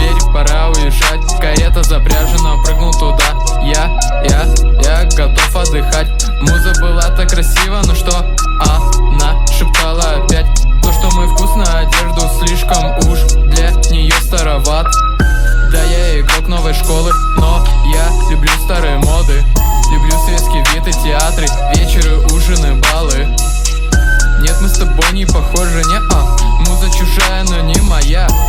дверь, пора уезжать. Карета запряжена, прыгнул туда. Я готов отдыхать. Муза была так красива, ну что она шептала опять? То, что мы вкусно одежду слишком уж для нее староват. Да, я игрок новой школы, но я люблю старые моды. Люблю светский вид и театры, вечеры, ужины, балы. Нет, мы с тобой не похожи, не-а. Муза чужая, но не моя.